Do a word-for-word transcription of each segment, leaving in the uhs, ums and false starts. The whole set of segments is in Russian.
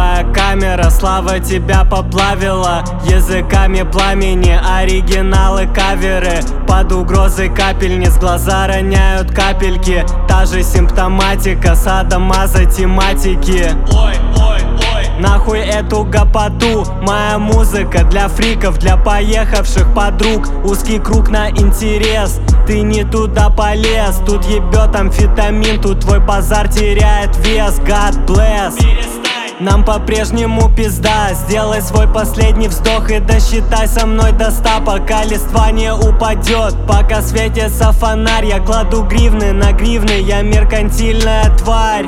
Твоя камера, слава тебя поплавила. Языками пламени, оригиналы, каверы. Под угрозой капельниц глаза роняют капельки. Та же симптоматика, садомазо тематики. Ой, ой, ой. Нахуй эту гопоту. Моя музыка для фриков, для поехавших подруг. Узкий круг на интерес, ты не туда полез. Тут ебет амфетамин, тут твой базар теряет вес. God bless. Нам по-прежнему пизда. Сделай свой последний вздох и досчитай со мной до ста, пока листва не упадет. Пока светится фонарь, я кладу гривны на гривны. Я меркантильная тварь.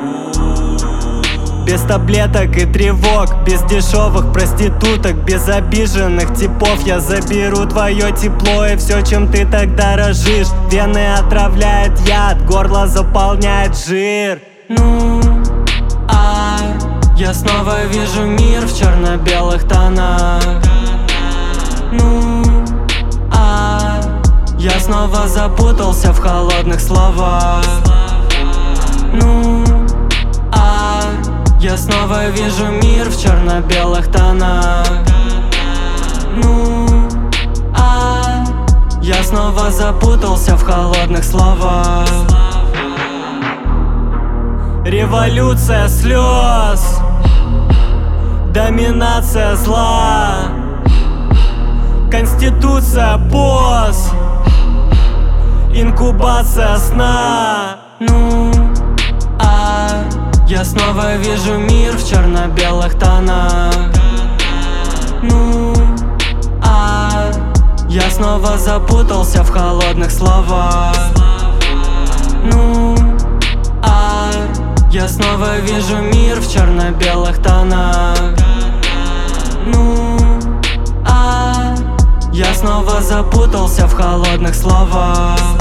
Без таблеток и тревог, без дешевых проституток, без обиженных типов. Я заберу твое тепло и все, чем ты так дорожишь. Вены отравляет яд, горло заполняет жир. Ну, а я снова вижу мир в черно-белых тонах. Ну, а я снова запутался в холодных словах. Ну, а я снова вижу мир в черно-белых тонах. Ну, а я снова запутался в холодных словах. Революция слез, доминация зла, конституция поз, инкубация сна. Ну, а я снова вижу мир в черно-белых тонах. Ну, а я снова запутался в холодных словах. Ну, а я снова вижу мир в черно-белых тонах. Ну, а я снова запутался в холодных словах.